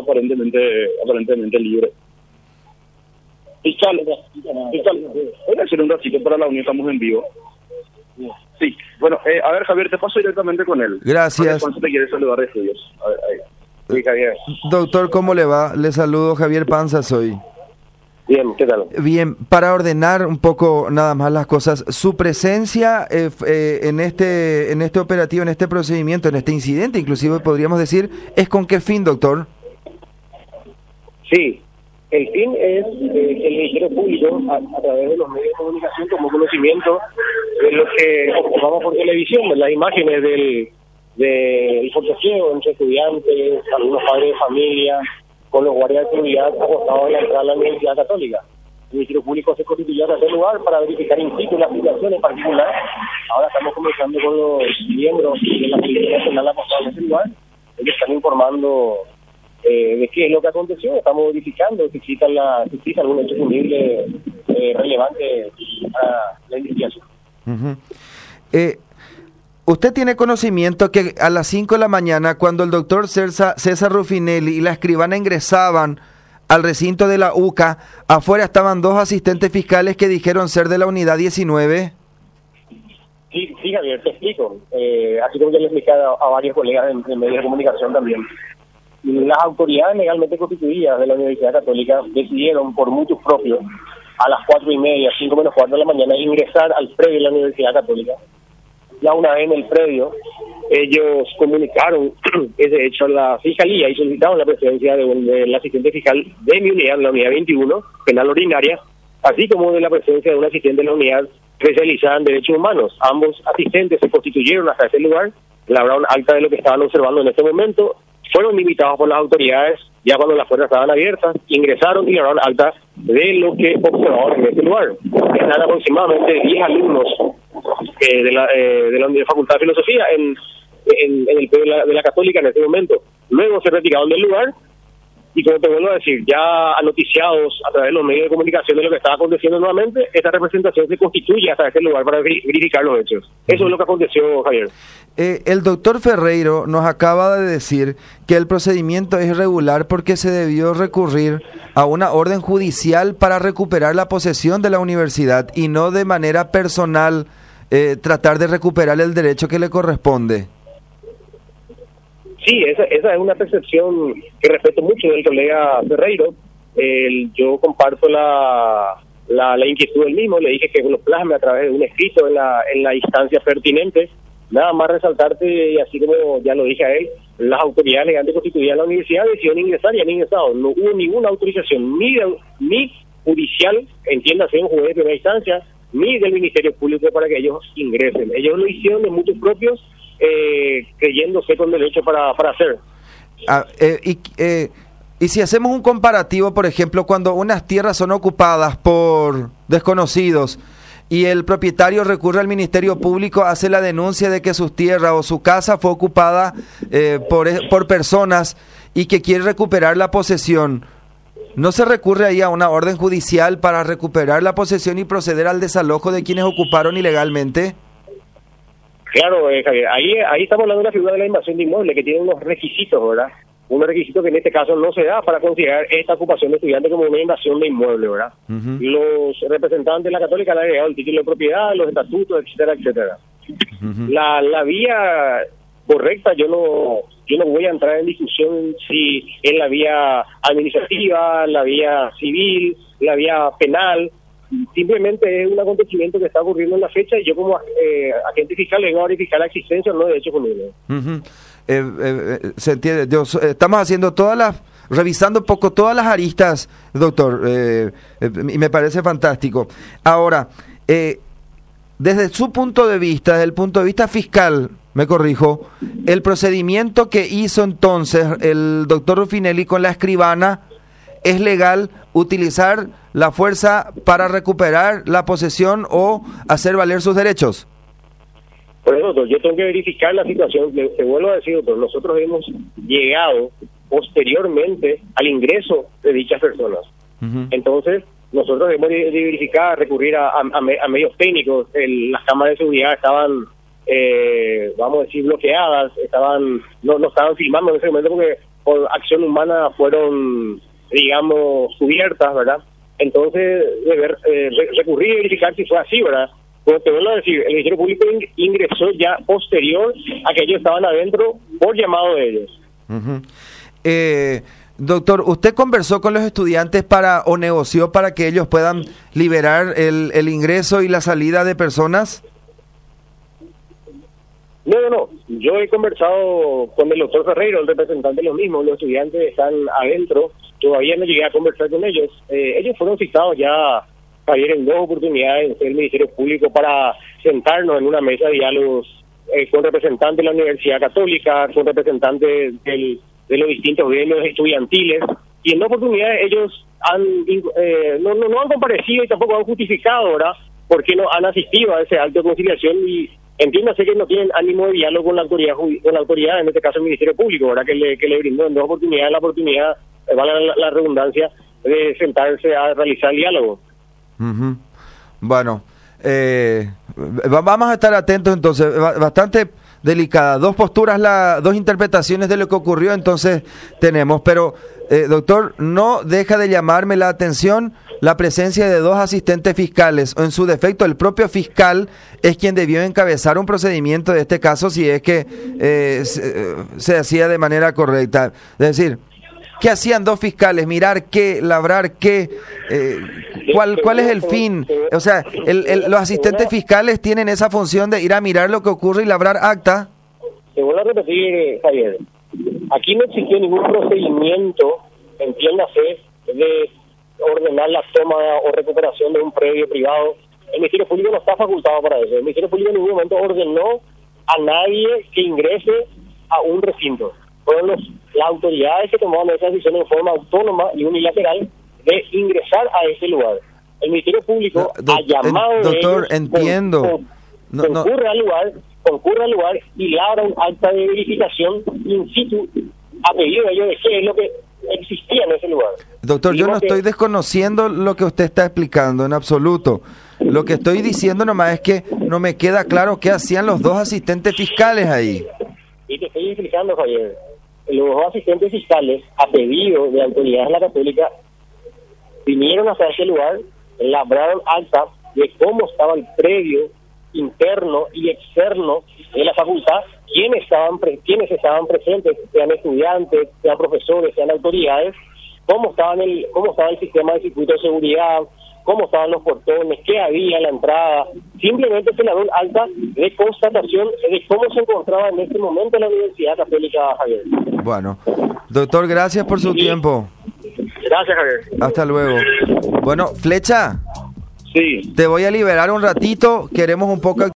aparentemente libre. Fiscal, voy a hacer un ratito para la unión, estamos en vivo. Sí, bueno, a ver, Javier, te paso directamente con él. Gracias. ¿Cuánto te quieres saludar de estudios? A ver, ahí. Sí, Javier. Doctor, ¿cómo le va? Le saludo, Javier Panza soy. Bien, ¿qué tal? Bien, para ordenar un poco nada más las cosas, su presencia en este operativo, en este procedimiento, en este incidente, inclusive podríamos decir, ¿es con qué fin, doctor? Sí, el fin es que el Ministerio Público, a través de los medios de comunicación, tomó conocimiento de lo que observamos por televisión, de las imágenes del forcejeo entre estudiantes, algunos padres de familia, con los guardias de seguridad acostados en la entrada de la Universidad Católica. El Ministerio Público se constituyó en ese lugar para verificar in situ la situación en particular. Ahora estamos conversando con los miembros de la Policía Nacional acostados en ese lugar. Ellos están informando de qué es lo que aconteció. Estamos verificando si existe algún hecho punible relevante a la investigación. ¿Usted tiene conocimiento que a las 5 de la mañana, cuando el doctor César Ruffinelli y la escribana ingresaban al recinto de la UCA, afuera estaban dos asistentes fiscales que dijeron ser de la unidad 19? Sí, Javier, te explico. Así como ya le expliqué a varios colegas en medios de comunicación también. Las autoridades legalmente constituidas de la Universidad Católica decidieron por mutuos propios a las 4:30, 5 menos cuarto de la mañana, ingresar al predio de la Universidad Católica. Ya una vez en el predio, ellos comunicaron ese hecho a la fiscalía y solicitaron la presencia del asistente fiscal de mi unidad, la unidad 21, penal ordinaria, así como de la presencia de un asistente de la unidad especializada en derechos humanos. Ambos asistentes se constituyeron hasta ese lugar, labraron acta de lo que estaban observando en ese momento, fueron invitados por las autoridades ya cuando las puertas estaban abiertas, ingresaron y labraron acta de lo que observaron en ese lugar. Están aproximadamente 10 alumnos de la Facultad de Filosofía en el de la Católica en ese momento. Luego se retiraron del lugar y, como te vuelvo a decir, ya noticiados a través de los medios de comunicación de lo que estaba aconteciendo nuevamente, esta representación se constituye hasta ese lugar para verificar los hechos. Eso es lo que aconteció, Javier. El doctor Ferreiro nos acaba de decir que el procedimiento es irregular porque se debió recurrir a una orden judicial para recuperar la posesión de la universidad y no de manera personal tratar de recuperar el derecho que le corresponde. Sí, esa es una percepción que respeto mucho del colega Ferreiro. Yo comparto la inquietud del mismo, le dije que lo plasme a través de un escrito en la instancia pertinente. Nada más resaltarte, y así como ya lo dije a él, las autoridades legales constituidas en la universidad decidieron ingresar y han ingresado. No hubo ninguna autorización, ni judicial, entiéndase un juez de primera instancia, ni del Ministerio Público para que ellos ingresen. Ellos lo hicieron de muchos propios, creyéndose con derecho para hacer. Y si hacemos un comparativo, por ejemplo, cuando unas tierras son ocupadas por desconocidos y el propietario recurre al Ministerio Público, hace la denuncia de que su tierra o su casa fue ocupada por personas y que quiere recuperar la posesión, ¿no se recurre ahí a una orden judicial para recuperar la posesión y proceder al desalojo de quienes ocuparon ilegalmente? Claro, Javier, ahí estamos hablando de una figura de la invasión de inmueble que tiene unos requisitos, ¿verdad? Unos requisitos que en este caso no se da para considerar esta ocupación de estudiantes como una invasión de inmueble, ¿verdad? Uh-huh. Los representantes de la Católica le han agregado el título de propiedad, los estatutos, etcétera, etcétera. Uh-huh. La vía correcta, yo no voy a entrar en discusión si es la vía administrativa, la vía civil, la vía penal. Simplemente es un acontecimiento que está ocurriendo en la fecha y yo como agente fiscal vengo a verificar la existencia o no de hechos punibles. Uh-huh. Se entiende. Estamos haciendo revisando un poco todas las aristas, doctor, y me parece fantástico. Ahora, desde su punto de vista, desde el punto de vista fiscal, me corrijo, el procedimiento que hizo entonces el doctor Ruffinelli con la escribana, ¿es legal utilizar la fuerza para recuperar la posesión o hacer valer sus derechos? Por eso, doctor, yo tengo que verificar la situación. Te vuelvo a decir, doctor, nosotros hemos llegado posteriormente al ingreso de dichas personas. Uh-huh. Entonces, nosotros hemos de verificar, recurrir a medios técnicos. Las cámaras de seguridad estaban, vamos a decir, bloqueadas, no estaban filmando en ese momento porque por acción humana fueron, digamos, cubiertas, ¿verdad? Entonces, recurrir y verificar si fue así, ¿verdad? Como te vuelvo a decir, el Ministerio Público ingresó ya posterior a que ellos estaban adentro por llamado de ellos. Uh-huh. Doctor, ¿usted conversó con los estudiantes o negoció para que ellos puedan liberar el ingreso y la salida de personas? No. Yo he conversado con el doctor Ferreiro, el representante de los mismos. Los estudiantes están adentro. Todavía no llegué a conversar con ellos. Ellos fueron citados ya, Javier, en 2 oportunidades en el Ministerio Público para sentarnos en una mesa de diálogos con representantes de la Universidad Católica, con representantes de los distintos gremios estudiantiles. Y en 2 oportunidades ellos no han comparecido y tampoco han justificado, ¿verdad?, por qué no han asistido a ese acto de conciliación. Y entiéndase que no tienen ánimo de diálogo con la autoridad, en este caso el Ministerio Público, ¿verdad?, que le brindó en 2 oportunidades la oportunidad, vale la redundancia, de sentarse a realizar el diálogo. Uh-huh. Bueno, vamos a estar atentos entonces, bastante delicada, 2 posturas, 2 interpretaciones de lo que ocurrió entonces tenemos, pero doctor, no deja de llamarme la atención la presencia de 2 asistentes fiscales, o en su defecto el propio fiscal es quien debió encabezar un procedimiento de este caso si es que se hacía de manera correcta. Es decir, ¿qué hacían 2 fiscales? ¿Mirar qué? ¿Labrar qué? ¿Cuál es el fin? O sea, los asistentes fiscales tienen esa función de ir a mirar lo que ocurre y labrar acta. Te vuelvo a repetir, Javier. Aquí no existió ningún procedimiento, entiéndase, de ordenar la toma o recuperación de un predio privado. El Ministerio Público no está facultado para eso. El Ministerio Público en ningún momento ordenó a nadie que ingrese a un recinto. Fueron las autoridades que tomaron esa decisión en forma autónoma y unilateral de ingresar a ese lugar. El Ministerio Público ha llamado doctor, ellos, entiendo. concurre al lugar y labra un acta de verificación in situ a pedido de ellos de qué es lo que existía en ese lugar. Doctor, yo no estoy desconociendo lo que usted está explicando en absoluto. Lo que estoy diciendo nomás es que no me queda claro qué hacían los 2 asistentes fiscales ahí. Y te estoy explicando, Javier. Los 2 asistentes fiscales, a pedido de autoridades de la Católica, vinieron hasta ese lugar, labraron acta de cómo estaba el predio interno y externo de la facultad, quienes estaban presentes, sean estudiantes, sean profesores, sean autoridades, cómo estaba el sistema de circuito de seguridad, cómo estaban los portones, qué había en la entrada. Simplemente se le dio acta de constatación de cómo se encontraba en este momento la Universidad Católica, Javier. Bueno, doctor, gracias por su tiempo. Gracias, Javier. Hasta luego. Bueno, Flecha. Sí. Te voy a liberar un ratito, queremos un poco